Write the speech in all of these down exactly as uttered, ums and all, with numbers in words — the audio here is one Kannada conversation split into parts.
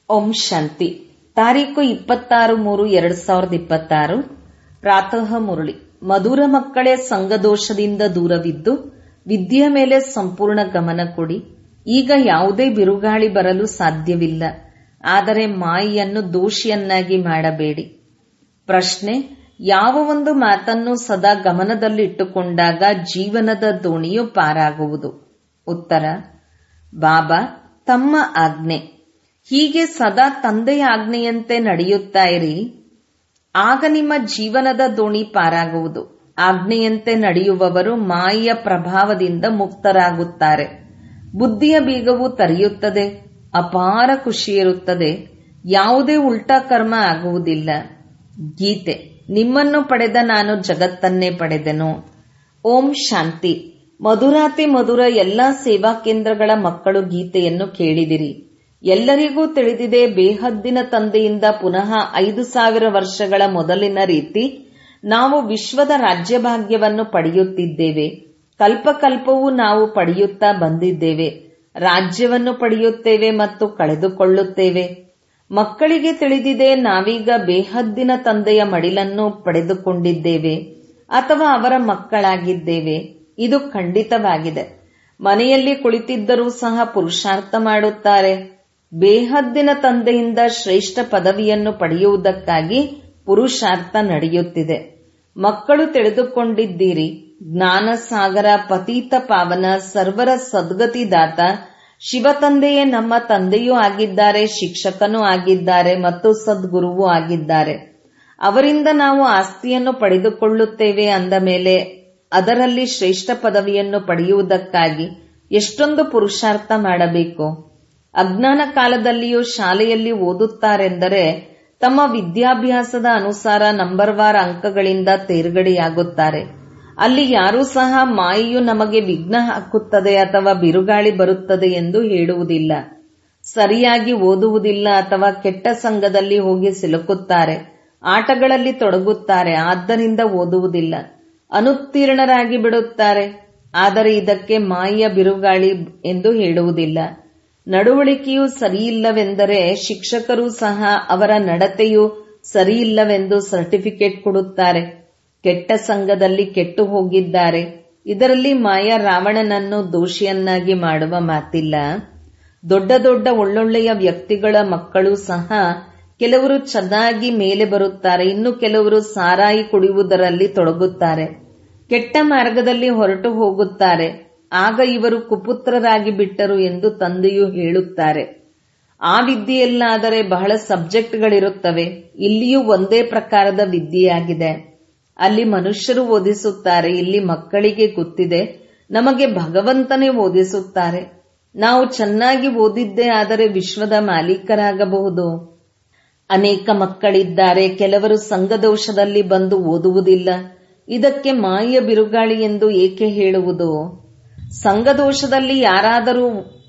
ಓಂ ಶಾಂತಿ. ತಾರೀಕು ಇಪ್ಪತ್ತಾರು ಮೂರು ಎರಡ್ ಸಾವಿರದ ಇಪ್ಪತ್ತಾರು. ಪ್ರಾತಃ ಮುರಳಿ. ಮಧುರ ಮಕ್ಕಳೇ, ಸಂಘದೋಷದಿಂದ ದೂರವಿದ್ದು ವಿದ್ಯೆಯ ಮೇಲೆ ಸಂಪೂರ್ಣ ಗಮನ ಕೊಡಿ. ಈಗ ಯಾವುದೇ ಬಿರುಗಾಳಿ ಬರಲು ಸಾಧ್ಯವಿಲ್ಲ. ಆದರೆ ಮಾಯೆಯನ್ನು ದೋಷಿಯನ್ನಾಗಿ ಮಾಡಬೇಡಿ. ಪ್ರಶ್ನೆ: ಯಾವ ಒಂದು ಮಾತನ್ನು ಸದಾ ಗಮನದಲ್ಲಿಟ್ಟುಕೊಂಡಾಗ ಜೀವನದ ದೋಣಿಯು ಪಾರಾಗುವುದು? ಉತ್ತರ: ಬಾಬಾ ತಮ್ಮ ಆಜ್ಞೆ. ಹೀಗೆ ಸದಾ ತಂದೆಯ ಆಜ್ಞೆಯಂತೆ ನಡೆಯುತ್ತಾ ಇರಿ, ಆಗ ನಿಮ್ಮ ಜೀವನದ ದೋಣಿ ಪಾರಾಗುವುದು. ಆಜ್ಞೆಯಂತೆ ನಡೆಯುವವರು ಮಾಯೆಯ ಪ್ರಭಾವದಿಂದ ಮುಕ್ತರಾಗುತ್ತಾರೆ. ಬುದ್ಧಿಯ ಬೀಗವು ತೆರೆಯುತ್ತದೆ. ಅಪಾರ ಖುಷಿಯಿರುತ್ತದೆ. ಯಾವುದೇ ಉಲ್ಟಾ ಕರ್ಮ ಆಗುವುದಿಲ್ಲ. ಗೀತೆ: ನಿಮ್ಮನ್ನು ಪಡೆದ ನಾನು ಜಗತ್ತನ್ನೇ ಪಡೆದೆನು. ಓಂ ಶಾಂತಿ. ಮಧುರಾತಿ ಮಧುರ ಎಲ್ಲಾ ಸೇವಾ ಕೇಂದ್ರಗಳ ಮಕ್ಕಳು ಗೀತೆಯನ್ನು ಕೇಳಿದಿರಿ. ಎಲ್ಲರಿಗೂ ತಿಳಿದಿದೆ, ಬೇಹದ್ದಿನ ತಂದೆಯಿಂದ ಪುನಃ ಐದು ಸಾವಿರ ವರ್ಷಗಳ ಮೊದಲಿನ ರೀತಿ ನಾವು ವಿಶ್ವದ ರಾಜ್ಯಭಾಗ್ಯವನ್ನು ಪಡೆಯುತ್ತಿದ್ದೇವೆ. ಕಲ್ಪಕಲ್ಪವೂ ನಾವು ಪಡೆಯುತ್ತಾ ಬಂದಿದ್ದೇವೆ. ರಾಜ್ಯವನ್ನು ಪಡೆಯುತ್ತೇವೆ ಮತ್ತು ಕಳೆದುಕೊಳ್ಳುತ್ತೇವೆ. ಮಕ್ಕಳಿಗೆ ತಿಳಿದಿದೆ, ನಾವೀಗ ಬೇಹದ್ದಿನ ತಂದೆಯ ಮಡಿಲನ್ನು ಪಡೆದುಕೊಂಡಿದ್ದೇವೆ ಅಥವಾ ಅವರ ಮಕ್ಕಳಾಗಿದ್ದೇವೆ. ಇದು ಖಂಡಿತವಾಗಿದೆ. ಮನೆಯಲ್ಲಿ ಕುಳಿತಿದ್ದರೂ ಸಹ ಪುರುಷಾರ್ಥ ಮಾಡುತ್ತಾರೆ. ಬೇಹದ್ದಿನ ತಂದೆಯಿಂದ ಶ್ರೇಷ್ಠ ಪದವಿಯನ್ನು ಪಡೆಯುವುದಕ್ಕಾಗಿ ಪುರುಷಾರ್ಥ ನಡೆಯುತ್ತಿದೆ. ಮಕ್ಕಳು ತಿಳಿದುಕೊಂಡಿದ್ದೀರಿ, ಜ್ಞಾನಸಾಗರ, ಪತೀತ ಪಾವನ, ಸರ್ವರ ಸದ್ಗತಿದಾತ ಶಿವತಂದೆಯೇ ನಮ್ಮ ತಂದೆಯೂ ಆಗಿದ್ದಾರೆ, ಶಿಕ್ಷಕನೂ ಆಗಿದ್ದಾರೆ ಮತ್ತು ಸದ್ಗುರುವೂ ಆಗಿದ್ದಾರೆ. ಅವರಿಂದ ನಾವು ಆಸ್ತಿಯನ್ನು ಪಡೆದುಕೊಳ್ಳುತ್ತೇವೆ ಅಂದ ಮೇಲೆ ಅದರಲ್ಲಿ ಶ್ರೇಷ್ಠ ಪದವಿಯನ್ನು ಪಡೆಯುವುದಕ್ಕಾಗಿ ಎಷ್ಟೊಂದು ಪುರುಷಾರ್ಥ ಮಾಡಬೇಕು. ಅಜ್ಞಾನ ಕಾಲದಲ್ಲಿಯೂ ಶಾಲೆಯಲ್ಲಿ ಓದುತ್ತಾರೆಂದರೆ ತಮ್ಮ ವಿದ್ಯಾಭ್ಯಾಸದ ಅನುಸಾರ ನಂಬರ್ವಾರ್ ಅಂಕಗಳಿಂದ ತೇರ್ಗಡೆಯಾಗುತ್ತಾರೆ. ಅಲ್ಲಿ ಯಾರೂ ಸಹ ಮಾಯೆಯು ನಮಗೆ ವಿಘ್ನ ಹಾಕುತ್ತದೆ ಅಥವಾ ಬಿರುಗಾಳಿ ಬರುತ್ತದೆ ಎಂದು ಹೇಳುವುದಿಲ್ಲ. ಸರಿಯಾಗಿ ಓದುವುದಿಲ್ಲ ಅಥವಾ ಕೆಟ್ಟ ಸಂಘದಲ್ಲಿ ಹೋಗಿ ಸಿಲುಕುತ್ತಾರೆ, ಆಟಗಳಲ್ಲಿ ತೊಡಗುತ್ತಾರೆ, ಆದ್ದರಿಂದ ಓದುವುದಿಲ್ಲ, ಅನುತ್ತೀರ್ಣರಾಗಿ ಬಿಡುತ್ತಾರೆ. ಆದರೆ ಇದಕ್ಕೆ ಮಾಯೆಯ ಬಿರುಗಾಳಿ ಎಂದು ಹೇಳುವುದಿಲ್ಲ. ನಡವಳಿಕೆಯೂ ಸರಿಯಿಲ್ಲವೆಂದರೆ ಶಿಕ್ಷಕರು ಸಹ ಅವರ ನಡತೆಯು ಸರಿಯಿಲ್ಲವೆಂದು ಸರ್ಟಿಫಿಕೇಟ್ ಕೊಡುತ್ತಾರೆ. ಕೆಟ್ಟ ಸಂಘದಲ್ಲಿ ಕೆಟ್ಟು ಹೋಗಿದ್ದಾರೆ. ಇದರಲ್ಲಿ ಮಾಯಾ ರಾವಣನನ್ನು ದೋಷಿಯನ್ನಾಗಿ ಮಾಡುವ ಮಾತಿಲ್ಲ. ದೊಡ್ಡ ದೊಡ್ಡ ಒಳ್ಳೊಳ್ಳೆಯ ವ್ಯಕ್ತಿಗಳ ಮಕ್ಕಳು ಸಹ ಕೆಲವರು ಚೆನ್ನಾಗಿ ಮೇಲೆ ಬರುತ್ತಾರೆ, ಇನ್ನು ಕೆಲವರು ಸಾರಾಯಿ ಕುಡಿಯುವುದರಲ್ಲಿ ತೊಡಗುತ್ತಾರೆ, ಕೆಟ್ಟ ಮಾರ್ಗದಲ್ಲಿ ಹೊರಟು ಹೋಗುತ್ತಾರೆ. ಆಗ ಇವರು ಕುಪುತ್ರರಾಗಿ ಬಿಟ್ಟರು ಎಂದು ತಂದೆಯು ಹೇಳುತ್ತಾರೆ. ಆ ವಿದ್ಯೆಯಲ್ಲಾದರೆ ಬಹಳ ಸಬ್ಜೆಕ್ಟ್ಗಳಿರುತ್ತವೆ. ಇಲ್ಲಿಯೂ ಒಂದೇ ಪ್ರಕಾರದ ವಿದ್ಯೆಯಾಗಿದೆ. ಅಲ್ಲಿ ಮನುಷ್ಯರು ಓದಿಸುತ್ತಾರೆ, ಇಲ್ಲಿ ಮಕ್ಕಳಿಗೆ ಗೊತ್ತಿದೆ ನಮಗೆ ಭಗವಂತನೇ ಓದಿಸುತ್ತಾರೆ. ನಾವು ಚೆನ್ನಾಗಿ ಓದಿದ್ದೇ ಆದರೆ ವಿಶ್ವದ ಮಾಲೀಕರಾಗಬಹುದು. ಅನೇಕ ಮಕ್ಕಳಿದ್ದಾರೆ, ಕೆಲವರು ಸಂಘದೋಷದಲ್ಲಿ ಬಂದು ಓದುವುದಿಲ್ಲ. ಇದಕ್ಕೆ ಮಾಯೆಯ ಬಿರುಗಾಳಿ ಎಂದು ಏಕೆ ಹೇಳುವುದು? ಸಂಘದೋಷದಲ್ಲಿ ಯಾರಾದರೂ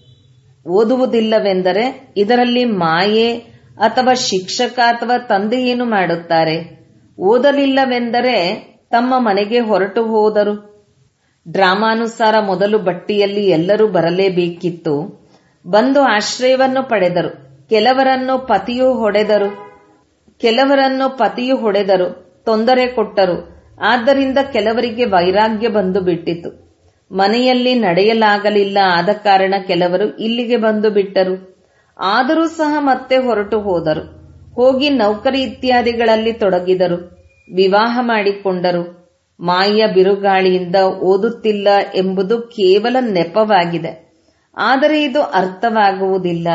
ಓದುವುದಿಲ್ಲವೆಂದರೆ ಇದರಲ್ಲಿ ಮಾಯೆ ಅಥವಾ ಶಿಕ್ಷಕ ಅಥವಾ ತಂದೆ ಏನು ಮಾಡುತ್ತಾರೆ? ಓದಲಿಲ್ಲವೆಂದರೆ ತಮ್ಮ ಮನೆಗೆ ಹೊರಟು ಹೋದರು. ಡ್ರಾಮಾನುಸಾರ ಮೊದಲು ಬಟ್ಟಿಯಲ್ಲಿ ಎಲ್ಲರೂ ಬರಲೇಬೇಕಿತ್ತು. ಬಂದು ಆಶ್ರಯವನ್ನು ಪಡೆದರು. ಕೆಲವರನ್ನು ಪತಿಯು ಹೊಡೆದರು ಕೆಲವರನ್ನು ಪತಿಯು ಹೊಡೆದರು ತೊಂದರೆ ಕೊಟ್ಟರು. ಆದ್ದರಿಂದ ಕೆಲವರಿಗೆ ವೈರಾಗ್ಯ ಬಂದು ಬಿಟ್ಟಿತು. ಮನೆಯಲ್ಲಿ ನಡೆಯಲಾಗಲಿಲ್ಲ. ಆದ ಕಾರಣ ಕೆಲವರು ಇಲ್ಲಿಗೆ ಬಂದು ಬಿಟ್ಟರು. ಆದರೂ ಸಹ ಮತ್ತೆ ಹೊರಟು ಹೋದರು. ಹೋಗಿ ನೌಕರಿ ಇತ್ಯಾದಿಗಳಲ್ಲಿ ತೊಡಗಿದರು. ವಿವಾಹ ಮಾಡಿಕೊಂಡರು. ಮಾಯೆಯ ಬಿರುಗಾಳಿಯಿಂದ ಓದುತ್ತಿಲ್ಲ ಎಂಬುದು ಕೇವಲ ನೆಪವಾಗಿದೆ. ಆದರೆ ಇದು ಅರ್ಥವಾಗುವುದಿಲ್ಲ.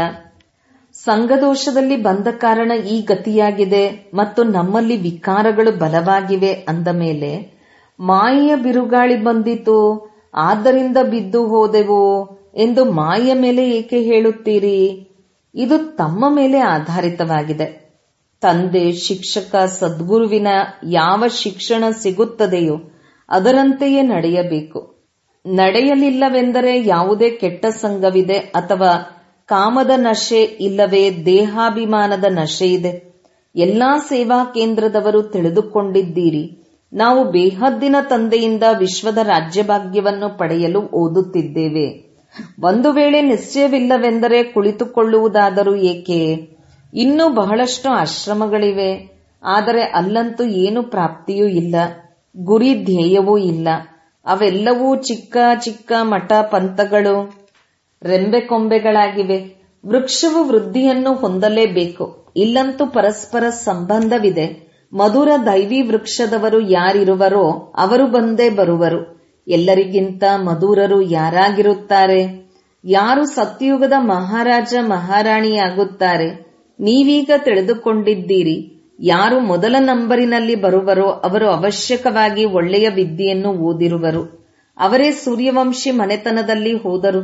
ಸಂಘದೋಷದಲ್ಲಿ ಬಂದ ಕಾರಣ ಈ ಗತಿಯಾಗಿದೆ ಮತ್ತು ನಮ್ಮಲ್ಲಿ ವಿಕಾರಗಳು ಬಲವಾಗಿವೆ ಅಂದ ಮೇಲೆ ಮಾಯೆಯ ಬಿರುಗಾಳಿ ಬಂದಿತು, ಆದ್ದರಿಂದ ಬಿದ್ದು ಹೋದೆವು ಎಂದು ಮಾಯೆಯ ಮೇಲೆ ಏಕೆ ಹೇಳುತ್ತೀರಿ? ಇದು ತಮ್ಮ ಮೇಲೆ ಆಧಾರಿತವಾಗಿದೆ. ತಂದೆ, ಶಿಕ್ಷಕ, ಸದ್ಗುರುವಿನ ಯಾವ ಶಿಕ್ಷಣ ಸಿಗುತ್ತದೆಯೋ ಅದರಂತೆಯೇ ನಡೆಯಬೇಕು. ನಡೆಯಲಿಲ್ಲವೆಂದರೆ ಯಾವುದೇ ಕೆಟ್ಟ ಸಂಘವಿದೆ ಅಥವಾ ಕಾಮದ ನಶೆ ಇಲ್ಲವೇ ದೇಹಾಭಿಮಾನದ ನಶೆ ಇದೆ. ಎಲ್ಲಾ ಸೇವಾ ಕೇಂದ್ರದವರು ತಿಳಿದುಕೊಂಡಿದ್ದೀರಿ, ನಾವು ಬೇಹದ್ದಿನ ತಂದೆಯಿಂದ ವಿಶ್ವದ ರಾಜ್ಯಭಾಗ್ಯವನ್ನು ಪಡೆಯಲು ಓದುತ್ತಿದ್ದೇವೆ. ಒಂದು ವೇಳೆ ನಿಶ್ಚಯವಿಲ್ಲವೆಂದರೆ ಕುಳಿತುಕೊಳ್ಳುವುದಾದರೂ ಏಕೆ? ಇನ್ನೂ ಬಹಳಷ್ಟು ಆಶ್ರಮಗಳಿವೆ, ಆದರೆ ಅಲ್ಲಂತೂ ಏನು ಪ್ರಾಪ್ತಿಯೂ ಇಲ್ಲ, ಗುರಿ ಧ್ಯೇಯವೂ ಇಲ್ಲ. ಅವೆಲ್ಲವೂ ಚಿಕ್ಕ ಚಿಕ್ಕ ಮಠ ಪಂಥಗಳು, ರೆಂಬೆ ಕೊಂಬೆಗಳಾಗಿವೆ. ವೃಕ್ಷವು ವೃದ್ಧಿಯನ್ನು ಹೊಂದಲೇಬೇಕು, ಇಲ್ಲಂತೂ ಪರಸ್ಪರ ಸಂಬಂಧವಿದೆ. ಮಧುರ ದೈವಿ ವೃಕ್ಷದವರು ಯಾರಿರುವರೋ ಅವರು ಬಂದೇ ಬರುವರು. ಎಲ್ಲರಿಗಿಂತ ಮಧುರರು ಯಾರಾಗಿರುತ್ತಾರೆ? ಯಾರು ಸತ್ಯಯುಗದ ಮಹಾರಾಜ ಮಹಾರಾಣಿಯಾಗುತ್ತಾರೆ? ನೀವೀಗ ತಿಳಿದುಕೊಂಡಿದ್ದೀರಿ. ಯಾರು ಮೊದಲ ನಂಬರಿನಲ್ಲಿ ಬರುವರೋ ಅವರು ಅವಶ್ಯಕವಾಗಿ ಒಳ್ಳೆಯ ವಿದ್ಯೆಯನ್ನು ಓದಿರುವರು. ಅವರೇ ಸೂರ್ಯವಂಶಿ ಮನೆತನದಲ್ಲಿ ಹೋದರು.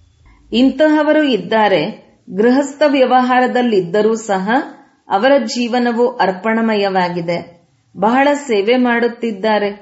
ಇಂತಹವರು ಇದ್ದಾರೆ. ಗೃಹಸ್ಥ ವ್ಯವಹಾರದಲ್ಲಿದ್ದರೂ ಸಹ ಅವರ ಜೀವನವು ಅರ್ಪಣಮಯವಾಗಿದೆ. ಬಹಳ ಸೇವೆ ಮಾಡುತ್ತಿದ್ದಾರೆ.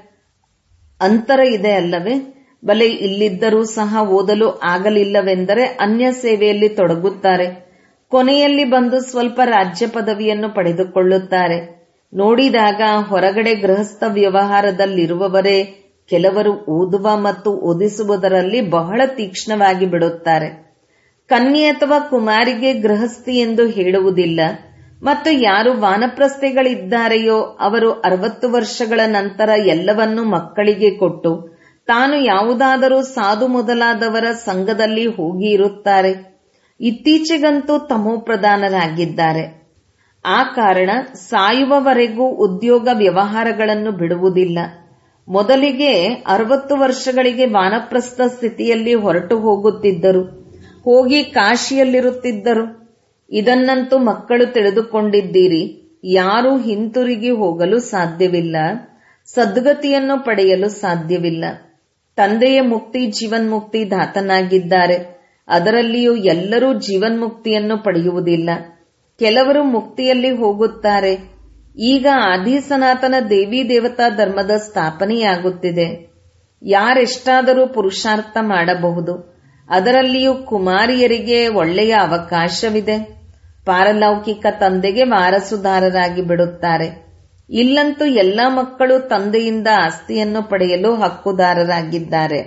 ಅಂತರ ಇದೆ ಅಲ್ಲವೇ? ಬಲೆ ಇಲ್ಲಿದ್ದರೂ ಸಹ ಓದಲು ಆಗಲಿಲ್ಲವೆಂದರೆ ಅನ್ಯ ಸೇವೆಯಲ್ಲಿ ತೊಡಗುತ್ತಾರೆ. ಕೊನೆಯಲ್ಲಿ ಬಂದು ಸ್ವಲ್ಪ ರಾಜ್ಯ ಪದವಿಯನ್ನು ಪಡೆದುಕೊಳ್ಳುತ್ತಾರೆ. ನೋಡಿದಾಗ ಹೊರಗಡೆ ಗೃಹಸ್ಥ ವ್ಯವಹಾರದಲ್ಲಿರುವವರೇ ಕೆಲವರು ಓದುವ ಮತ್ತು ಓದಿಸುವುದರಲ್ಲಿ ಬಹಳ ತೀಕ್ಷ್ಣವಾಗಿ ಬಿಡುತ್ತಾರೆ. ಕನ್ಯೆ ಅಥವಾ ಕುಮಾರಿಗೆ ಗೃಹಸ್ಥಿ ಎಂದು ಹೇಳುವುದಿಲ್ಲ. ಮತ್ತು ಯಾರು ವಾನಪ್ರಸ್ಥೆಗಳಿದ್ದಾರೆಯೋ ಅವರು ಅರವತ್ತು ವರ್ಷಗಳ ನಂತರ ಎಲ್ಲವನ್ನೂ ಮಕ್ಕಳಿಗೆ ಕೊಟ್ಟು ತಾನು ಯಾವುದಾದರೂ ಸಾಧು ಮೊದಲಾದವರ ಸಂಘದಲ್ಲಿ ಹೋಗಿ ಇರುತ್ತಾರೆ. ಇತ್ತೀಚೆಗಂತೂ ತಮೋಪ್ರಧಾನರಾಗಿದ್ದಾರೆ. ಆ ಕಾರಣ ಸಾಯುವವರೆಗೂ ಉದ್ಯೋಗ ವ್ಯವಹಾರಗಳನ್ನು ಬಿಡುವುದಿಲ್ಲ. ಮೊದಲಿಗೆ ಅರವತ್ತು ವರ್ಷಗಳಿಗೆ ವಾನಪ್ರಸ್ಥ ಸ್ಥಿತಿಯಲ್ಲಿ ಹೊರಟು ಹೋಗುತ್ತಿದ್ದರು, ಹೋಗಿ ಕಾಶಿಯಲ್ಲಿರುತ್ತಿದ್ದರು. ಇದನ್ನಂತೂ ಮಕ್ಕಳು ತಿಳಿದುಕೊಂಡಿದ್ದೀರಿ. ಯಾರೂ ಹಿಂತಿರುಗಿ ಹೋಗಲು ಸಾಧ್ಯವಿಲ್ಲ, ಸದ್ಗತಿಯನ್ನು ಪಡೆಯಲು ಸಾಧ್ಯವಿಲ್ಲ. ತಂದೆಯ ಮುಕ್ತಿ ಜೀವನ್ಮುಕ್ತಿ ದಾತನಾಗಿದ್ದಾರೆ. ಅದರಲ್ಲಿಯೂ ಎಲ್ಲರೂ ಜೀವನ್ಮುಕ್ತಿಯನ್ನು ಪಡೆಯುವುದಿಲ್ಲ. ಕೆಲವರು ಮುಕ್ತಿಯಲ್ಲಿ ಹೋಗುತ್ತಾರೆ. ಈಗ ಆದಿ ಸನಾತನ ದೇವಿ ದೇವತಾ ಧರ್ಮದ ಸ್ಥಾಪನೆಯಾಗುತ್ತಿದೆ. ಯಾರೆಷ್ಟಾದರೂ ಪುರುಷಾರ್ಥ ಮಾಡಬಹುದು. ಅದರಲ್ಲಿಯೂ ಕುಮಾರಿಯರಿಗೆ ಒಳ್ಳೆಯ ಅವಕಾಶವಿದೆ. ಪಾರಲೌಕಿಕ ತಂದೆಗೆ ವಾರಸುದಾರರಾಗಿ ಬಿಡುತ್ತಾರೆ. ಇಲ್ಲಂತೂ ಎಲ್ಲಾ ಮಕ್ಕಳು ತಂದೆಯಿಂದ ಆಸ್ತಿಯನ್ನು ಪಡೆಯಲು ಹಕ್ಕುದಾರರಾಗಿದ್ದಾರೆ.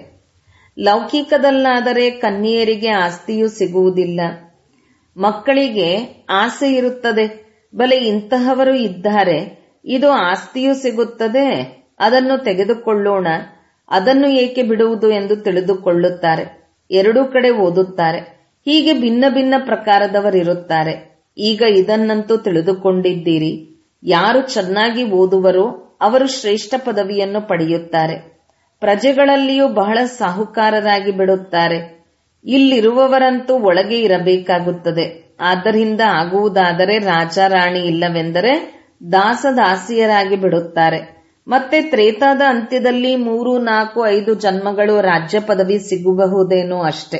ಲೌಕಿಕದಲ್ಲಾದರೆ ಕನ್ಯೆಯರಿಗೆ ಆಸ್ತಿಯೂ ಸಿಗುವುದಿಲ್ಲ. ಮಕ್ಕಳಿಗೆ ಆಸೆ ಇರುತ್ತದೆ, ಬಲೆ ಇಂತಹವರು ಇದ್ದಾರೆ, ಇದು ಆಸ್ತಿಯೂ ಸಿಗುತ್ತದೆ, ಅದನ್ನು ತೆಗೆದುಕೊಳ್ಳೋಣ, ಅದನ್ನು ಏಕೆ ಬಿಡುವುದು ಎಂದು ತಿಳಿದುಕೊಳ್ಳುತ್ತಾರೆ. ಎರಡೂ ಕಡೆ ಓದುತ್ತಾರೆ. ಹೀಗೆ ಭಿನ್ನ ಭಿನ್ನ ಪ್ರಕಾರದವರಿರುತ್ತಾರೆ. ಈಗ ಇದನ್ನಂತೂ ತಿಳಿದುಕೊಂಡಿದ್ದೀರಿ. ಯಾರು ಚೆನ್ನಾಗಿ ಓದುವರೋ ಅವರು ಶ್ರೇಷ್ಠ ಪದವಿಯನ್ನು ಪಡೆಯುತ್ತಾರೆ. ಪ್ರಜೆಗಳಲ್ಲಿಯೂ ಬಹಳ ಸಾಹುಕಾರರಾಗಿ ಬಿಡುತ್ತಾರೆ. ಇಲ್ಲಿರುವವರಂತೂ ಒಳಗೆ ಇರಬೇಕಾಗುತ್ತದೆ. ಆದ್ದರಿಂದ ಆಗುವುದಾದರೆ ರಾಜ ರಾಣಿ, ಇಲ್ಲವೆಂದರೆ ದಾಸದಾಸಿಯರಾಗಿ ಬಿಡುತ್ತಾರೆ. ಮತ್ತೆ ತ್ರೇತಾದ ಅಂತ್ಯದಲ್ಲಿ ಮೂರು ನಾಲ್ಕು ಐದು ಜನ್ಮಗಳು ರಾಜ್ಯ ಪದವಿ ಸಿಗಬಹುದೇನೋ ಅಷ್ಟೆ.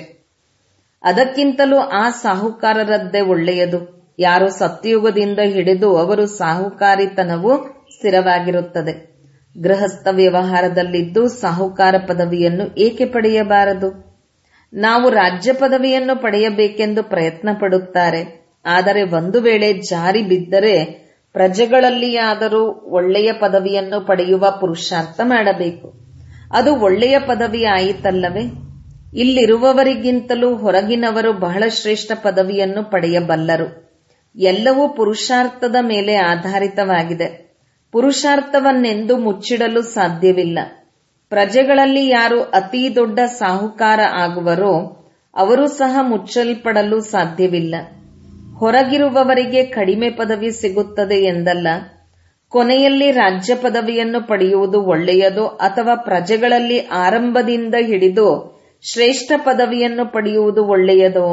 ಅದಕ್ಕಿಂತಲೂ ಆ ಸಾಹುಕಾರರದ್ದೇ ಒಳ್ಳೆಯದು. ಯಾರು ಸತ್ಯಯುಗದಿಂದ ಹಿಡಿದು ಅವರು ಸಾಹುಕಾರಿತನವು ಸ್ಥಿರವಾಗಿರುತ್ತದೆ. ಗೃಹಸ್ಥ ವ್ಯವಹಾರದಲ್ಲಿದ್ದು ಸಾಹುಕಾರ ಪದವಿಯನ್ನು ಏಕೆ ಪಡೆಯಬಾರದು? ನಾವು ರಾಜ್ಯ ಪದವಿಯನ್ನು ಪಡೆಯಬೇಕೆಂದು ಪ್ರಯತ್ನ ಪಡುತ್ತಾರೆ. ಆದರೆ ಒಂದು ವೇಳೆ ಜಾರಿ ಬಿದ್ದರೆ ಪ್ರಜೆಗಳಲ್ಲಿಯಾದರೂ ಒಳ್ಳೆಯ ಪದವಿಯನ್ನು ಪಡೆಯುವ ಪುರುಷಾರ್ಥ ಮಾಡಬೇಕು. ಅದು ಒಳ್ಳೆಯ ಪದವಿ ಆಯಿತಲ್ಲವೇ? ಇಲ್ಲಿರುವವರಿಗಿಂತಲೂ ಹೊರಗಿನವರು ಬಹಳ ಶ್ರೇಷ್ಠ ಪದವಿಯನ್ನು ಪಡೆಯಬಲ್ಲರು. ಎಲ್ಲವೂ ಪುರುಷಾರ್ಥದ ಮೇಲೆ ಆಧಾರಿತವಾಗಿದೆ. ಪುರುಷಾರ್ಥವನ್ನೆಂದು ಮುಚ್ಚಿಡಲು ಸಾಧ್ಯವಿಲ್ಲ. ಪ್ರಜೆಗಳಲ್ಲಿ ಯಾರು ಅತೀ ದೊಡ್ಡ ಸಾಹುಕಾರ ಆಗುವರೋ ಅವರು ಸಹ ಮುಚ್ಚಲ್ಪಡಲು ಸಾಧ್ಯವಿಲ್ಲ. ಹೊರಗಿರುವವರಿಗೆ ಕಡಿಮೆ ಪದವಿ ಸಿಗುತ್ತದೆ ಎಂದಲ್ಲ. ಕೊನೆಯಲ್ಲಿ ರಾಜ್ಯ ಪದವಿಯನ್ನು ಪಡೆಯುವುದು ಒಳ್ಳೆಯದೋ ಅಥವಾ ಪ್ರಜೆಗಳಲ್ಲಿ ಆರಂಭದಿಂದ ಹಿಡಿದು ಶ್ರೇಷ್ಠ ಪದವಿಯನ್ನು ಪಡೆಯುವುದು ಒಳ್ಳೆಯದೋ?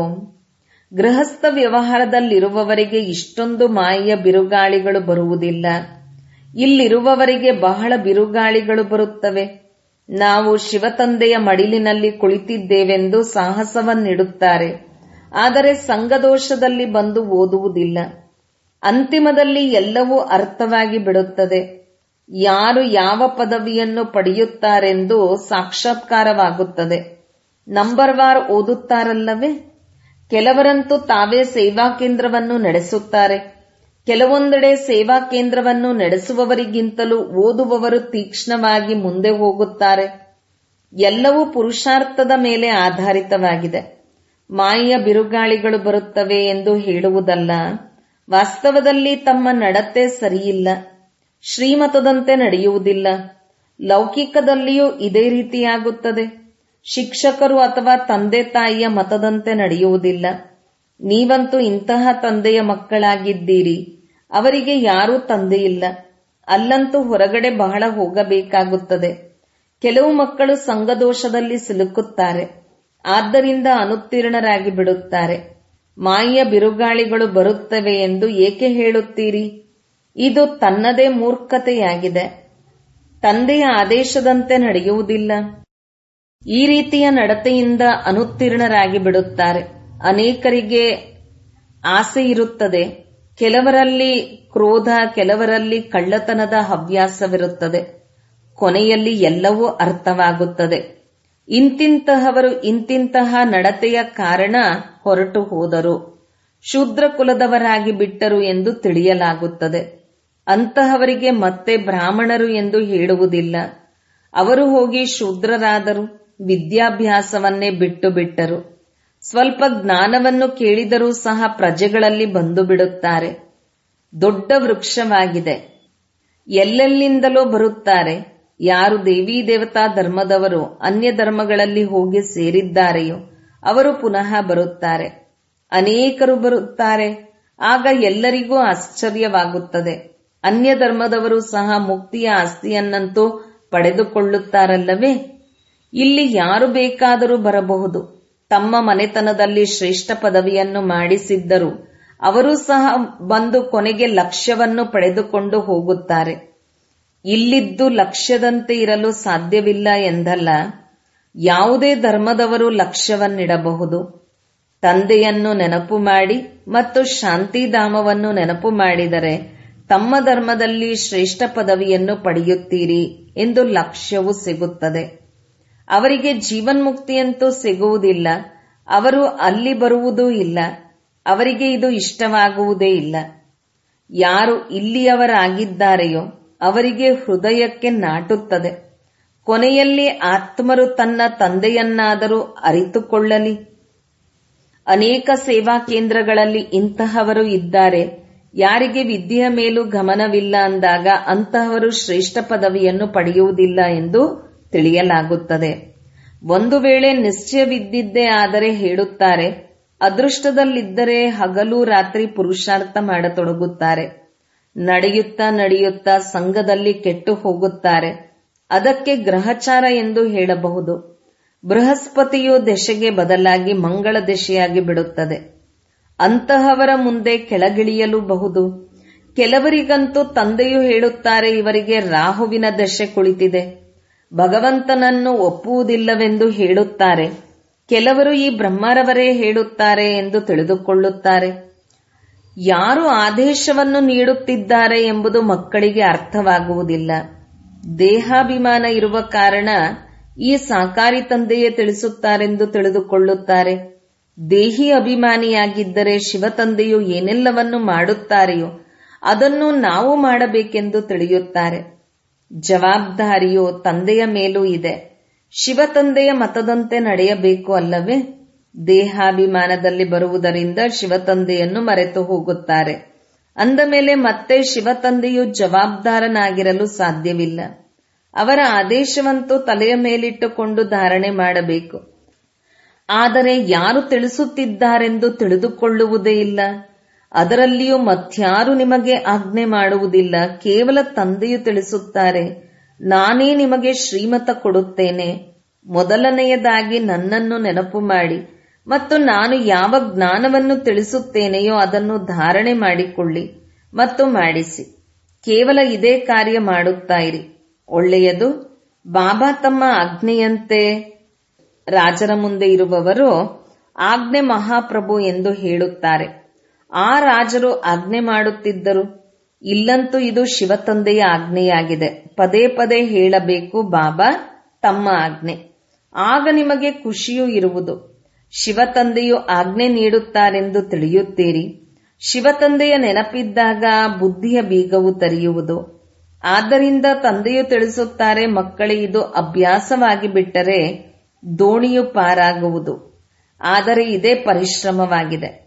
ಗೃಹಸ್ಥ ವ್ಯವಹಾರದಲ್ಲಿರುವವರಿಗೆ ಇಷ್ಟೊಂದು ಮಾಯೆಯ ಬಿರುಗಾಳಿಗಳು ಬರುವುದಿಲ್ಲ. ಇಲ್ಲಿರುವವರಿಗೆ ಬಹಳ ಬಿರುಗಾಳಿಗಳು ಬರುತ್ತವೆ. ನಾವು ಶಿವತಂದೆಯ ಮಡಿಲಿನಲ್ಲಿ ಕುಳಿತಿದ್ದೇವೆಂದು ಸಾಹಸವನ್ನಿಡುತ್ತಾರೆ. ಆದರೆ ಸಂಘದೋಷದಲ್ಲಿ ಬಂದು ಓದುವುದಿಲ್ಲ. ಅಂತಿಮದಲ್ಲಿ ಎಲ್ಲವೂ ಅರ್ಥವಾಗಿ ಬಿಡುತ್ತದೆ. ಯಾರು ಯಾವ ಪದವಿಯನ್ನು ಪಡೆಯುತ್ತಾರೆಂದು ಸಾಕ್ಷಾತ್ಕಾರವಾಗುತ್ತದೆ. Number war ಓದುತ್ತಾರಲ್ಲವೇ? ಕೆಲವರಂತೂ ತಾವೇ ಸೇವಾ ಕೇಂದ್ರವನ್ನು ನಡೆಸುತ್ತಾರೆ. ಕೆಲವೊಂದೆಡೆ ಸೇವಾ ಕೇಂದ್ರವನ್ನು ನಡೆಸುವವರಿಗಿಂತಲೂ ಓದುವವರು ತೀಕ್ಷ್ಣವಾಗಿ ಮುಂದೆ ಹೋಗುತ್ತಾರೆ. ಎಲ್ಲವೂ ಪುರುಷಾರ್ಥದ ಮೇಲೆ ಆಧಾರಿತವಾಗಿದೆ. ಮಾಯೆಯ ಬಿರುಗಾಳಿಗಳು ಬರುತ್ತವೆ ಎಂದು ಹೇಳುವುದಲ್ಲ. ವಾಸ್ತವದಲ್ಲಿ ತಮ್ಮ ನಡತೆ ಸರಿಯಿಲ್ಲ, ಶ್ರೀಮತದಂತೆ ನಡೆಯುವುದಿಲ್ಲ. ಲೌಕಿಕದಲ್ಲಿಯೂ ಇದೇ ರೀತಿಯಾಗುತ್ತದೆ. ಶಿಕ್ಷಕರು ಅಥವಾ ತಂದೆ ತಾಯಿಯ ಮತದಂತೆ ನಡೆಯುವುದಿಲ್ಲ. ನೀವಂತೂ ಇಂತಹ ತಂದೆಯ ಮಕ್ಕಳಾಗಿದ್ದೀರಿ, ಅವರಿಗೆ ಯಾರೂ ತಂದೆಯಿಲ್ಲ. ಅಲ್ಲಂತೂ ಹೊರಗಡೆ ಬಹಳ ಹೋಗಬೇಕಾಗುತ್ತದೆ. ಕೆಲವು ಮಕ್ಕಳು ಸಂಘದೋಷದಲ್ಲಿ ಸಿಲುಕುತ್ತಾರೆ, ಆದ್ದರಿಂದ ಅನುತ್ತೀರ್ಣರಾಗಿ ಬಿಡುತ್ತಾರೆ. ಮಾಯೆಯ ಬಿರುಗಾಳಿಗಳು ಬರುತ್ತವೆ ಎಂದು ಏಕೆ ಹೇಳುತ್ತೀರಿ? ಇದು ತನ್ನದೇ ಮೂರ್ಖತೆಯಾಗಿದೆ. ತಂದೆಯ ಆದೇಶದಂತೆ ನಡೆಯುವುದಿಲ್ಲ. ಈ ರೀತಿಯ ನಡತೆಯಿಂದ ಅನುತ್ತೀರ್ಣರಾಗಿ ಬಿಡುತ್ತಾರೆ. ಅನೇಕರಿಗೆ ಆಸೆ ಇರುತ್ತದೆ, ಕೆಲವರಲ್ಲಿ ಕ್ರೋಧ, ಕೆಲವರಲ್ಲಿ ಕಳ್ಳತನದ ಹವ್ಯಾಸವಿರುತ್ತದೆ. ಕೊನೆಯಲ್ಲಿ ಎಲ್ಲವೂ ಅರ್ಥವಾಗುತ್ತದೆ. ಇಂತಿಂತಹವರು ಇಂತಿಂತಹ ನಡತೆಯ ಕಾರಣ ಹೊರಟು ಹೋದರು, ಶೂದ್ರ ಕುಲದವರಾಗಿ ಬಿಟ್ಟರು ಎಂದು ತಿಳಿಯಲಾಗುತ್ತದೆ. ಅಂತಹವರಿಗೆ ಮತ್ತೆ ಬ್ರಾಹ್ಮಣರು ಎಂದು ಹೇಳುವುದಿಲ್ಲ. ಅವರು ಹೋಗಿ ಶೂದ್ರರಾದರು, ವಿದ್ಯಾಭ್ಯಾಸವನ್ನೇ ಬಿಟ್ಟು ಬಿಟ್ಟರು. ಸ್ವಲ್ಪ ಜ್ಞಾನವನ್ನು ಕೇಳಿದರೂ ಸಹ ಪ್ರಜೆಗಳಲ್ಲಿ ಬಂದು ಬಿಡುತ್ತಾರೆ. ದೊಡ್ಡ ವೃಕ್ಷವಾಗಿದೆ, ಎಲ್ಲೆಲ್ಲಿಂದಲೋ ಬರುತ್ತಾರೆ. ಯಾರು ದೇವೀ ದೇವತಾ ಧರ್ಮದವರು ಅನ್ಯ ಧರ್ಮಗಳಲ್ಲಿ ಹೋಗಿ ಸೇರಿದ್ದಾರೆಯೋ ಅವರು ಪುನಃ ಬರುತ್ತಾರೆ. ಅನೇಕರು ಬರುತ್ತಾರೆ. ಆಗ ಎಲ್ಲರಿಗೂ ಆಶ್ಚರ್ಯವಾಗುತ್ತದೆ. ಅನ್ಯ ಧರ್ಮದವರು ಸಹ ಮುಕ್ತಿಯ ಆಸ್ತಿಯನ್ನಂತೂ ಪಡೆದುಕೊಳ್ಳುತ್ತಾರಲ್ಲವೇ? ಇಲ್ಲಿ ಯಾರು ಬೇಕಾದರೂ ಬರಬಹುದು. ತಮ್ಮ ಮನೆತನದಲ್ಲಿ ಶ್ರೇಷ್ಠ ಪದವಿಯನ್ನು ಮಾಡಿಸಿದ್ದರು ಅವರೂ ಸಹ ಬಂದು ಕೊನೆಗೆ ಲಕ್ಷ್ಯವನ್ನು ಪಡೆದುಕೊಂಡು ಹೋಗುತ್ತಾರೆ. ಇಲ್ಲಿದ್ದು ಲಕ್ಷ್ಯದಂತೆ ಇರಲು ಸಾಧ್ಯವಿಲ್ಲ ಎಂದಲ್ಲ, ಯಾವುದೇ ಧರ್ಮದವರು ಲಕ್ಷ್ಯವನ್ನಿಡಬಹುದು. ತಂದೆಯನ್ನು ನೆನಪು ಮಾಡಿ ಮತ್ತು ಶಾಂತಿಧಾಮವನ್ನು ನೆನಪು ಮಾಡಿದರೆ ತಮ್ಮ ಧರ್ಮದಲ್ಲಿ ಶ್ರೇಷ್ಠ ಪದವಿಯನ್ನು ಪಡೆಯುತ್ತೀರಿ ಎಂದು ಲಕ್ಷ್ಯವು ಸಿಗುತ್ತದೆ. ಅವರಿಗೆ ಜೀವನ್ಮುಕ್ತಿಯಂತೂ ಸಿಗುವುದಿಲ್ಲ. ಅವರು ಅಲ್ಲಿ ಬರುವುದೂ ಇಲ್ಲ. ಅವರಿಗೆ ಇದು ಇಷ್ಟವಾಗುವುದೇ ಇಲ್ಲ. ಯಾರು ಇಲ್ಲಿಯವರಾಗಿದ್ದಾರೆಯೋ ಅವರಿಗೆ ಹೃದಯಕ್ಕೆ ನಾಟುತ್ತದೆ. ಕೊನೆಯಲ್ಲಿ ಆತ್ಮರು ತನ್ನ ತಂದೆಯನ್ನಾದರೂ ಅರಿತುಕೊಳ್ಳಲಿ. ಅನೇಕ ಸೇವಾ ಕೇಂದ್ರಗಳಲ್ಲಿ ಇಂತಹವರು ಇದ್ದಾರೆ. ಯಾರಿಗೆ ವಿದ್ಯೆಯ ಮೇಲೂ ಗಮನವಿಲ್ಲ ಅಂದಾಗ ಅಂತಹವರು ಶ್ರೇಷ್ಠ ಪದವಿಯನ್ನು ಪಡೆಯುವುದಿಲ್ಲ ಎಂದು ತಿಳಿಯಲಾಗುತ್ತದೆ. ಒಂದು ವೇಳೆ ನಿಶ್ಚಯವಿದ್ದಿದ್ದೇ ಆದರೆ ಹೇಳುತ್ತಾರೆ, ಅದೃಷ್ಟದಲ್ಲಿದ್ದರೆ ಹಗಲು ರಾತ್ರಿ ಪುರುಷಾರ್ಥ ಮಾಡತೊಡಗುತ್ತಾರೆ. ನಡೆಯುತ್ತಾ ನಡೆಯುತ್ತಾ ಸಂಘದಲ್ಲಿ ಕೆಟ್ಟು ಹೋಗುತ್ತಾರೆ. ಅದಕ್ಕೆ ಗ್ರಹಚಾರ ಎಂದು ಹೇಳಬಹುದು. ಬೃಹಸ್ಪತಿಯು ದೆಶೆಗೆ ಬದಲಾಗಿ ಮಂಗಳ ದೆಶೆಯಾಗಿ ಬಿಡುತ್ತದೆ. ಅಂತಹವರ ಮುಂದೆ ಕೆಳಗಿಳಿಯಲು ಬಹುದು. ಕೆಲವರಿಗಂತೂ ತಂದೆಯು ಹೇಳುತ್ತಾರೆ, ಇವರಿಗೆ ರಾಹುವಿನ ದೆಶೆ ಕುಳಿತಿದೆ, ಭಗವಂತನನ್ನು ಒಪ್ಪುವುದಿಲ್ಲವೆಂದು ಹೇಳುತ್ತಾರೆ. ಕೆಲವರು ಈ ಬ್ರಹ್ಮರವರೇ ಹೇಳುತ್ತಾರೆ ಎಂದು ತಿಳಿದುಕೊಳ್ಳುತ್ತಾರೆ. ಯಾರು ಆದೇಶವನ್ನು ನೀಡುತ್ತಿದ್ದಾರೆ ಎಂಬುದು ಮಕ್ಕಳಿಗೆ ಅರ್ಥವಾಗುವುದಿಲ್ಲ. ದೇಹಾಭಿಮಾನ ಇರುವ ಕಾರಣ ಈ ಸಾಕಾರಿ ತಂದೆಯೇ ತಿಳಿಸುತ್ತಾರೆಂದು ತಿಳಿದುಕೊಳ್ಳುತ್ತಾರೆ. ದೇಹಿ ಅಭಿಮಾನಿಯಾಗಿದ್ದರೆ ಶಿವತಂದೆಯು ಏನೆಲ್ಲವನ್ನು ಮಾಡುತ್ತಾರೆಯೋ ಅದನ್ನು ನಾವು ಮಾಡಬೇಕೆಂದು ತಿಳಿಯುತ್ತಾರೆ. ಜವಾಬ್ದಾರಿಯು ತಂದೆಯ ಮೇಲೂ ಇದೆ. ಶಿವತಂದೆಯ ಮತದಂತೆ ನಡೆಯಬೇಕು ಅಲ್ಲವೇ? ದೇಹಾಭಿಮಾನದಲ್ಲಿ ಬರುವುದರಿಂದ ಶಿವತಂದೆಯನ್ನು ಮರೆತು ಹೋಗುತ್ತಾರೆ. ಅಂದ ಮೇಲೆ ಮತ್ತೆ ಶಿವತಂದೆಯು ಜವಾಬ್ದಾರನಾಗಿರಲು ಸಾಧ್ಯವಿಲ್ಲ. ಅವರ ಆದೇಶವಂತೂ ತಲೆಯ ಮೇಲಿಟ್ಟುಕೊಂಡು ಧಾರಣೆ ಮಾಡಬೇಕು. ಆದರೆ ಯಾರು ತಿಳಿಸುತ್ತಿದ್ದಾರೆಂದು ತಿಳಿದುಕೊಳ್ಳುವುದೇ ಇಲ್ಲ. ಅದರಲ್ಲಿಯೂ ಮತ್ಯಾರು ನಿಮಗೆ ಆಜ್ಞೆ ಮಾಡುವುದಿಲ್ಲ. ಕೇವಲ ತಂದೆಯು ತಿಳಿಸುತ್ತಾರೆ, ನಾನೇ ನಿಮಗೆ ಶ್ರೀಮತ ಕೊಡುತ್ತೇನೆ. ಮೊದಲನೆಯದಾಗಿ ನನ್ನನ್ನು ನೆನಪು ಮಾಡಿ ಮತ್ತು ನಾನು ಯಾವ ಜ್ಞಾನವನ್ನು ತಿಳಿಸುತ್ತೇನೆಯೋ ಅದನ್ನು ಧಾರಣೆ ಮಾಡಿಕೊಳ್ಳಿ ಮತ್ತು ಮಾಡಿಸಿ. ಕೇವಲ ಇದೇ ಕಾರ್ಯ ಮಾಡುತ್ತಾ ಇರಿ. ಒಳ್ಳೆಯದು. ಬಾಬಾ ತಮ್ಮ ಆಜ್ಞೆಯಂತೆ ರಾಜರ ಮುಂದೆ ಇರುವವರು ಆಜ್ಞೆ ಮಹಾಪ್ರಭು ಎಂದು ಹೇಳುತ್ತಾರೆ. ಆ ರಾಜರು ಆಜ್ಞೆ ಮಾಡುತ್ತಿದ್ದರು. ಇಲ್ಲಂತೂ ಇದು ಶಿವತಂದೆಯ ಆಜ್ಞೆಯಾಗಿದೆ. ಪದೇ ಪದೇ ಹೇಳಬೇಕು, ಬಾಬಾ ತಮ್ಮ ಆಜ್ಞೆ. ಆಗ ನಿಮಗೆ ಖುಷಿಯೂ ಇರುವುದು. ಶಿವತಂದೆಯು ಆಜ್ಞೆ ನೀಡುತ್ತಾರೆಂದು ತಿಳಿಯುತ್ತೀರಿ. ಶಿವತಂದೆಯ ನೆನಪಿದ್ದಾಗ ಬುದ್ಧಿಯ ಬೀಗವು ತೆರೆಯುವುದು. ಆದ್ದರಿಂದ ತಂದೆಯು ತಿಳಿಸುತ್ತಾರೆ, ಮಕ್ಕಳೇ, ಇದು ಅಭ್ಯಾಸವಾಗಿ ಬಿಟ್ಟರೆ ದೋಣಿಯು ಪಾರಾಗುವುದು. ಆದರೆ ಇದೇ ಪರಿಶ್ರಮವಾಗಿದೆ.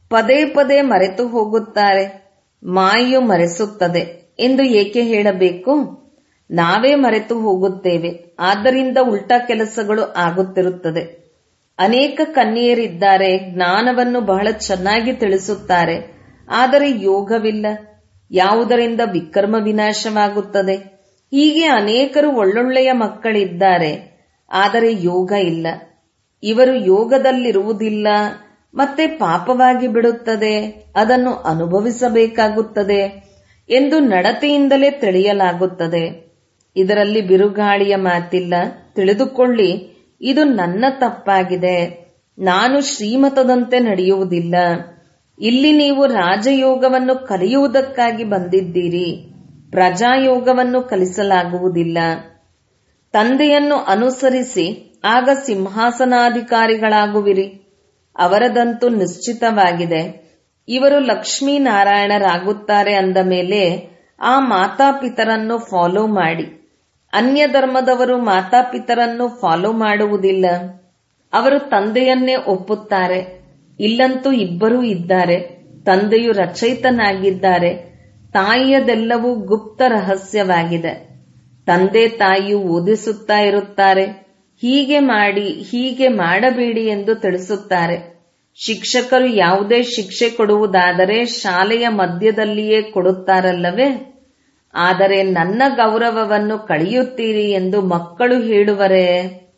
ಪದೇ ಪದೇ ಮರೆತು ಹೋಗುತ್ತಾರೆ. ಮಾಯೆಯು ಮರೆಸುತ್ತದೆ ಎಂದು ಏಕೆ ಹೇಳಬೇಕು? ನಾವೇ ಮರೆತು ಹೋಗುತ್ತೇವೆ. ಆದ್ದರಿಂದ ಉಲ್ಟಾ ಕೆಲಸಗಳು ಆಗುತ್ತಿರುತ್ತದೆ. ಅನೇಕ ಕನ್ಯೆಯರಿದ್ದಾರೆ, ಜ್ಞಾನವನ್ನು ಬಹಳ ಚೆನ್ನಾಗಿ ತಿಳಿಸುತ್ತಾರೆ, ಆದರೆ ಯೋಗವಿಲ್ಲ. ಯಾವುದರಿಂದ ವಿಕರ್ಮ ವಿನಾಶವಾಗುತ್ತದೆ? ಹೀಗೆ ಅನೇಕರು ಒಳ್ಳೊಳ್ಳೆಯ ಮಕ್ಕಳಿದ್ದಾರೆ, ಆದರೆ ಯೋಗ ಇಲ್ಲ. ಇವರು ಯೋಗದಲ್ಲಿರುವುದಿಲ್ಲ, ಮತ್ತೆ ಪಾಪವಾಗಿ ಬಿಡುತ್ತದೆ, ಅದನ್ನು ಅನುಭವಿಸಬೇಕಾಗುತ್ತದೆ ಎಂದು ನಡತೆಯಿಂದಲೇ ತಿಳಿಯಲಾಗುತ್ತದೆ. ಇದರಲ್ಲಿ ಬಿರುಗಾಳಿಯ ಮಾತಿಲ್ಲ. ತಿಳಿದುಕೊಳ್ಳಿ, ಇದು ನನ್ನ ತಪ್ಪಾಗಿದೆ. ನಾನು ಶ್ರೀಮತದಂತೆ ನಡೆಯುವುದಿಲ್ಲ. ಇಲ್ಲಿ ನೀವು ರಾಜಯೋಗವನ್ನು ಕಲಿಯುವುದಕ್ಕಾಗಿ ಬಂದಿದ್ದೀರಿ, ಪ್ರಜಾಯೋಗವನ್ನು ಕಲಿಸಲಾಗುವುದಿಲ್ಲ. ತಂದೆಯನ್ನು ಅನುಸರಿಸಿ, ಆಗ ಸಿಂಹಾಸನಾಧಿಕಾರಿಗಳಾಗುವಿರಿ. ಅವರದಂತೂ ನಿಶ್ಚಿತವಾಗಿದೆ. ಇವರು ಲಕ್ಷ್ಮೀನಾರಾಯಣರಾಗುತ್ತಾರೆ ಅಂದ ಮೇಲೆ ಆ ಮಾತಾಪಿತರನ್ನು ಫಾಲೋ ಮಾಡಿ. ಅನ್ಯ ಧರ್ಮದವರು ಮಾತಾಪಿತರನ್ನು ಫಾಲೋ ಮಾಡುವುದಿಲ್ಲ. ಅವರು ತಂದೆಯನ್ನೇ ಒಪ್ಪುತ್ತಾರೆ. ಇಲ್ಲಂತೂ ಇಬ್ಬರೂ ಇದ್ದಾರೆ. ತಂದೆಯು ರಚಯಿತನಾಗಿದ್ದಾರೆ. ತಾಯಿಯದೆಲ್ಲವೂ ಗುಪ್ತ ರಹಸ್ಯವಾಗಿದೆ. ತಂದೆ ತಾಯಿಯು ಓದಿಸುತ್ತಾ ಇರುತ್ತಾರೆ. ಹೀಗೆ ಮಾಡಿ, ಹೀಗೆ ಮಾಡಬೇಡಿ ಎಂದು ತಿಳಿಸುತ್ತಾರೆ. ಶಿಕ್ಷಕರು ಯಾವುದೇ ಶಿಕ್ಷೆ ಕೊಡುವುದಾದರೆ ಶಾಲೆಯ ಮಧ್ಯದಲ್ಲಿಯೇ ಕೊಡುತ್ತಾರಲ್ಲವೇ? ಆದರೆ ನನ್ನ ಗೌರವವನ್ನು ಕಳೆಯುತ್ತೀರಿ ಎಂದು ಮಕ್ಕಳು ಹೇಳುವರೇ?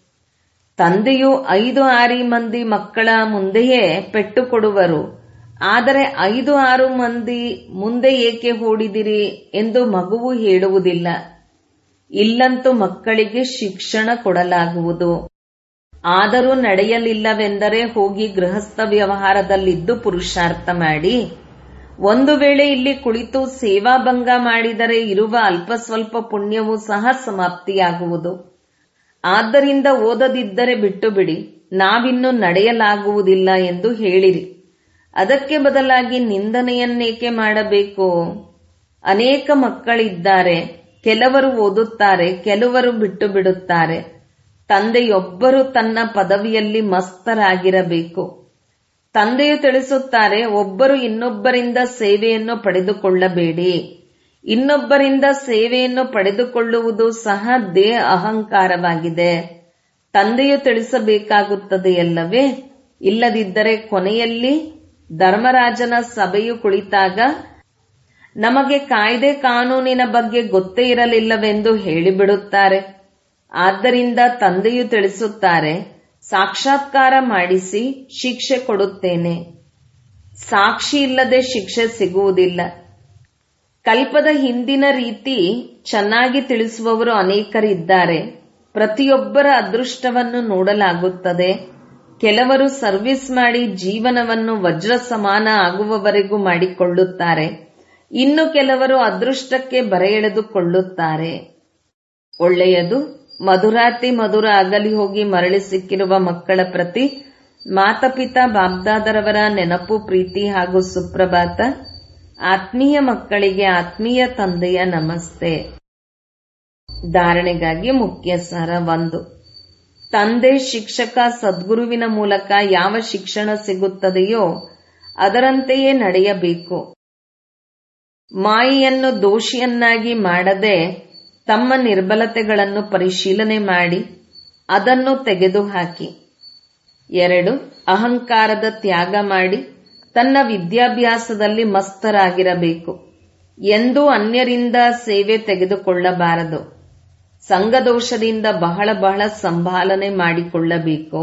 ತಂದೆಯು ಐದು ಆರು ಮಂದಿ ಮಕ್ಕಳ ಮುಂದೆಯೇ ಪೆಟ್ಟು ಕೊಡುವರು. ಆದರೆ ಐದು ಆರು ಮಂದಿ ಮುಂದೆ ಏಕೆ ಹೂಡಿದಿರಿ ಎಂದು ಮಗುವು ಹೇಳುವುದಿಲ್ಲ. ಇಲ್ಲಂತೂ ಮಕ್ಕಳಿಗೆ ಶಿಕ್ಷಣ ಕೊಡಲಾಗುವುದು. ಆದರೂ ನಡೆಯಲಿಲ್ಲವೆಂದರೆ ಹೋಗಿ ಗೃಹಸ್ಥ ವ್ಯವಹಾರದಲ್ಲಿದ್ದು ಪುರುಷಾರ್ಥ ಮಾಡಿ. ಒಂದು ವೇಳೆ ಇಲ್ಲಿ ಕುಳಿತು ಸೇವಾಭಂಗ ಮಾಡಿದರೆ ಇರುವ ಅಲ್ಪ ಸ್ವಲ್ಪ ಪುಣ್ಯವೂ ಸಹ ಸಮಾಪ್ತಿಯಾಗುವುದು. ಆದ್ದರಿಂದ ಓದದಿದ್ದರೆ ಬಿಟ್ಟು ಬಿಡಿ, ನಾವಿನ್ನು ನಡೆಯಲಾಗುವುದಿಲ್ಲ ಎಂದು ಹೇಳಿರಿ. ಅದಕ್ಕೆ ಬದಲಾಗಿ ನಿಂದನೆಯನ್ನೇಕೆ ಮಾಡಬೇಕು? ಅನೇಕ ಮಕ್ಕಳಿದ್ದಾರೆ. ಕೆಲವರು ಓದುತ್ತಾರೆ, ಕೆಲವರು ಬಿಟ್ಟು ಬಿಡುತ್ತಾರೆ. ತಂದೆಯೊಬ್ಬರು ತನ್ನ ಪದವಿಯಲ್ಲಿ ಮಸ್ತರಾಗಿರಬೇಕು. ತಂದೆಯು ತಿಳಿಸುತ್ತಾರೆ, ಒಬ್ಬರು ಇನ್ನೊಬ್ಬರಿಂದ ಸೇವೆಯನ್ನು ಪಡೆದುಕೊಳ್ಳಬೇಡಿ. ಇನ್ನೊಬ್ಬರಿಂದ ಸೇವೆಯನ್ನು ಪಡೆದುಕೊಳ್ಳುವುದು ಸಹ ದೇ ಅಹಂಕಾರವಾಗಿದೆ. ತಂದೆಯು ತಿಳಿಸಬೇಕಾಗುತ್ತದೆಯಲ್ಲವೇ? ಇಲ್ಲದಿದ್ದರೆ ಕೊನೆಯಲ್ಲಿ ಧರ್ಮರಾಜನ ಸಭೆಯು ಕುಳಿತಾಗ ನಮಗೆ ಕಾಯ್ದೆ ಕಾನೂನಿನ ಬಗ್ಗೆ ಗೊತ್ತೇ ಇರಲಿಲ್ಲವೆಂದು ಹೇಳಿಬಿಡುತ್ತಾರೆ. ಆದ್ದರಿಂದ ತಂದೆಯು ತಿಳಿಸುತ್ತಾರೆ, ಸಾಕ್ಷಾತ್ಕಾರ ಮಾಡಿಸಿ ಶಿಕ್ಷೆ ಕೊಡುತ್ತೇನೆ. ಸಾಕ್ಷಿ ಇಲ್ಲದೆ ಶಿಕ್ಷೆ ಸಿಗುವುದಿಲ್ಲ. ಕಲ್ಪದ ಹಿಂದಿನ ರೀತಿ ಚೆನ್ನಾಗಿ ತಿಳಿಸುವವರು ಅನೇಕರಿದ್ದಾರೆ. ಪ್ರತಿಯೊಬ್ಬರ ಅದೃಷ್ಟವನ್ನು ನೋಡಲಾಗುತ್ತದೆ. ಕೆಲವರು ಸರ್ವಿಸ್ ಮಾಡಿ ಜೀವನವನ್ನು ವಜ್ರ ಸಮಾನ ಆಗುವವರೆಗೂ ಮಾಡಿಕೊಳ್ಳುತ್ತಾರೆ. ಇನ್ನು ಕೆಲವರು ಅದೃಷ್ಟಕ್ಕೆ ಬರೆ ಎಳೆದುಕೊಳ್ಳುತ್ತಾರೆ. ಒಳ್ಳೆಯದು. ಮಧುರಾತಿ ಮಧುರ ಅಗಲಿ ಹೋಗಿ ಮರಳಿ ಸಿಕ್ಕಿರುವ ಮಕ್ಕಳ ಪ್ರತಿ ಮಾತಪಿತಾ ಬಾಬ್ದಾದರವರ ನೆನಪು, ಪ್ರೀತಿ ಹಾಗೂ ಸುಪ್ರಭಾತ. ಆತ್ಮೀಯ ಮಕ್ಕಳಿಗೆ ಆತ್ಮೀಯ ತಂದೆಯ ನಮಸ್ತೆ. ಧಾರಣೆಗಾಗಿ ಮುಖ್ಯ ಸಾರ ಒಂದು. ತಂದೆ, ಶಿಕ್ಷಕ, ಸದ್ಗುರುವಿನ ಮೂಲಕ ಯಾವ ಶಿಕ್ಷಣ ಸಿಗುತ್ತದೆಯೋ ಅದರಂತೆಯೇ ನಡೆಯಬೇಕು. ಮಾಯೆಯನ್ನು ದೋಷಿಯನ್ನಾಗಿ ಮಾಡದೆ ತಮ್ಮ ನಿರ್ಬಲತೆಗಳನ್ನು ಪರಿಶೀಲನೆ ಮಾಡಿ ಅದನ್ನು ತೆಗೆದುಹಾಕಿ. ಎರಡು. ಅಹಂಕಾರದ ತ್ಯಾಗ ಮಾಡಿ ತನ್ನ ವಿದ್ಯಾಭ್ಯಾಸದಲ್ಲಿ ಮಸ್ತರಾಗಿರಬೇಕು. ಎಂದೂ ಅನ್ಯರಿಂದ ಸೇವೆ ತೆಗೆದುಕೊಳ್ಳಬಾರದು. ಸಂಘದೋಷದಿಂದ ಬಹಳ ಬಹಳ ಸಂಭಾಲನೆ ಮಾಡಿಕೊಳ್ಳಬೇಕು.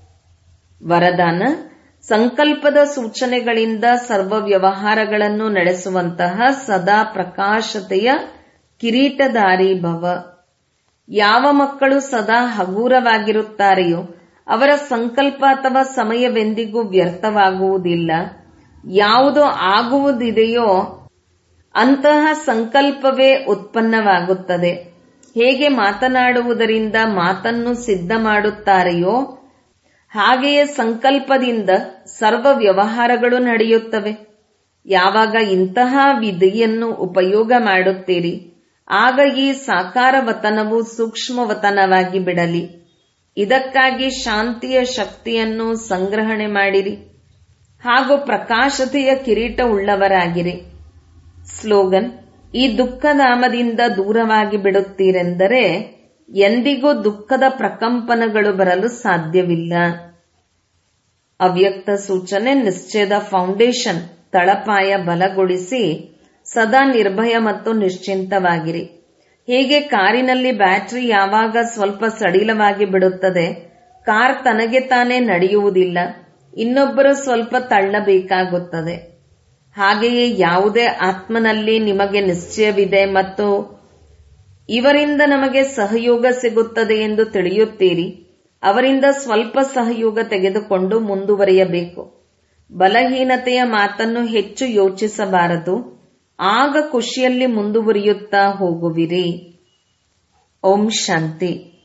ವರದಾನ: ಸಂಕಲ್ಪದ ಸೂಚನೆಗಳಿಂದ ಸರ್ವ ವ್ಯವಹಾರಗಳನ್ನು ನಡೆಸುವಂತಹ ಸದಾ ಪ್ರಕಾಶತೆಯ ಕಿರೀಟಧಾರಿ ಭವ. ಯಾವ ಮಕ್ಕಳು ಸದಾ ಹಗೂರವಾಗಿರುತ್ತಾರೆಯೋ ಅವರ ಸಂಕಲ್ಪ ಅಥವಾ ಸಮಯವೆಂದಿಗೂ ವ್ಯರ್ಥವಾಗುವುದಿಲ್ಲ. ಯಾವುದು ಆಗುವುದಿದೆಯೋ ಅಂತಹ ಸಂಕಲ್ಪವೇ ಉತ್ಪನ್ನವಾಗುತ್ತದೆ. ಹೇಗೆ ಮಾತನಾಡುವುದರಿಂದ ಮಾತನ್ನು ಸಿದ್ಧ ಮಾಡುತ್ತಾರೆಯೋ ಹಾಗೆಯೇ ಸಂಕಲ್ಪದಿಂದ ಸರ್ವ ವ್ಯವಹಾರಗಳು ನಡೆಯುತ್ತವೆ. ಯಾವಾಗ ಇಂತಹ ವಿಧಿಯನ್ನು ಉಪಯೋಗ ಮಾಡುತ್ತೀರಿ ಆಗ ಈ ಸಾಕಾರವತನವು ಸೂಕ್ಷ್ಮವತನವಾಗಿ ಬಿಡಲಿ. ಇದಕ್ಕಾಗಿ ಶಾಂತಿಯ ಶಕ್ತಿಯನ್ನು ಸಂಗ್ರಹಣೆ ಮಾಡಿರಿ. ಹಾಗೂ ಪ್ರಕಾಶತೆಯ ಕಿರೀಟ ಉಳ್ಳವರಾಗಿರಿ. ಸ್ಲೋಗನ್: ಈ ದುಃಖಧಾಮದಿಂದ ದೂರವಾಗಿ ಬಿಡುತ್ತೀರೆಂದರೆ ಎಂದಿಗೂ ದುಃಖದ ಪ್ರಕಂಪನಗಳು ಬರಲು ಸಾಧ್ಯವಿಲ್ಲ. ಅವ್ಯಕ್ತ ಸೂಚನೆ: ನಿಶ್ಚಯದ ಫೌಂಡೇಶನ್ ತಳಪಾಯ ಬಲಗೊಳಿಸಿ ಸದಾ ನಿರ್ಭಯ ಮತ್ತು ನಿಶ್ಚಿಂತವಾಗಿರಿ. ಹೇಗೆ ಕಾರಿನಲ್ಲಿ ಬ್ಯಾಟರಿ ಯಾವಾಗ ಸ್ವಲ್ಪ ಸಡಿಲವಾಗಿ ಬಿಡುತ್ತದೆ, ಕಾರ್ ತನಗೆ ತಾನೇ ನಡೆಯುವುದಿಲ್ಲ, ಇನ್ನೊಬ್ಬರು ಸ್ವಲ್ಪ ತಳ್ಳಬೇಕಾಗುತ್ತದೆ. ಹಾಗೆಯೇ ಯಾವುದೇ ಆತ್ಮನಲ್ಲಿ ನಿಮಗೆ ನಿಶ್ಚಯವಿದೆ ಮತ್ತು ಇವರಿಂದ ನಮಗೆ ಸಹಯೋಗ ಸಿಗುತ್ತದೆ ಎಂದು ತಿಳಿಯುತ್ತೀರಿ, ಅವರಿಂದ ಸ್ವಲ್ಪ ಸಹಯೋಗ ತೆಗೆದುಕೊಂಡು ಮುಂದುವರಿಯಬೇಕು. ಬಲಹೀನತೆಯ ಮಾತನ್ನು ಹೆಚ್ಚು ಯೋಚಿಸಬಾರದು, ಆಗ ಖುಷಿಯಲ್ಲಿ ಮುಂದುವರಿಯುತ್ತಾ ಹೋಗುವಿರಿ. ಓಂ ಶಾಂತಿ.